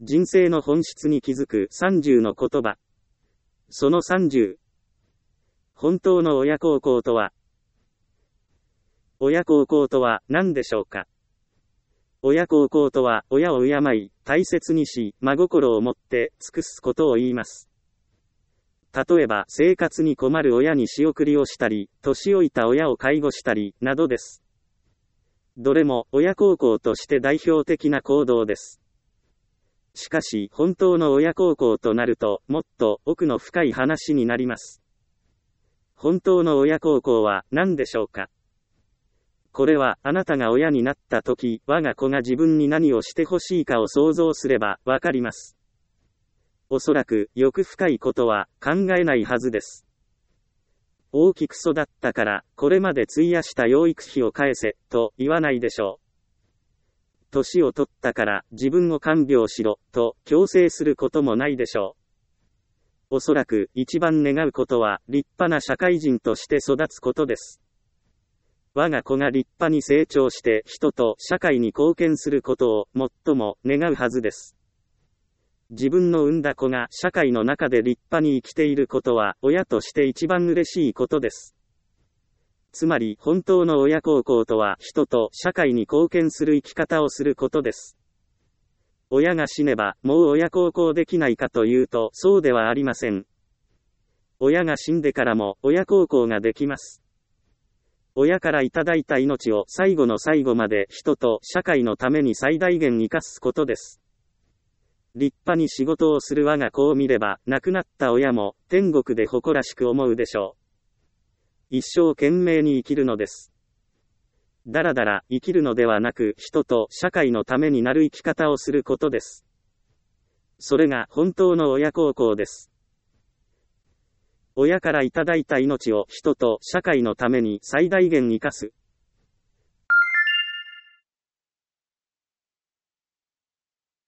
人生の本質に気づく30の言葉。その30。本当の親孝行とは。親孝行とは何でしょうか。親孝行とは、親を敬い、大切にし、真心を持って尽くすことを言います。例えば、生活に困る親に仕送りをしたり、年老いた親を介護したり、などです。どれも、親孝行として代表的な行動です。しかし、本当の親孝行となると、もっと奥の深い話になります。本当の親孝行は何でしょうか。これは、あなたが親になった時、我が子が自分に何をしてほしいかを想像すれば、わかります。おそらく、欲深いことは、考えないはずです。大きく育ったから、これまで費やした養育費を返せ、と言わないでしょう。年を取ったから、自分を看病しろ、と強制することもないでしょう。おそらく、一番願うことは、立派な社会人として育つことです。我が子が立派に成長して人と社会に貢献することを最も願うはずです。自分の産んだ子が社会の中で立派に生きていることは親として一番嬉しいことです。つまり本当の親孝行とは人と社会に貢献する生き方をすることです。親が死ねばもう親孝行できないかというとそうではありません。親が死んでからも親孝行ができます。親からいただいた命を最後の最後まで人と社会のために最大限生かすことです。立派に仕事をする我が子を見れば、亡くなった親も天国で誇らしく思うでしょう。一生懸命に生きるのです。だらだら生きるのではなく、人と社会のためになる生き方をすることです。それが本当の親孝行です。親からいただいた命を人と社会のために最大限生かす。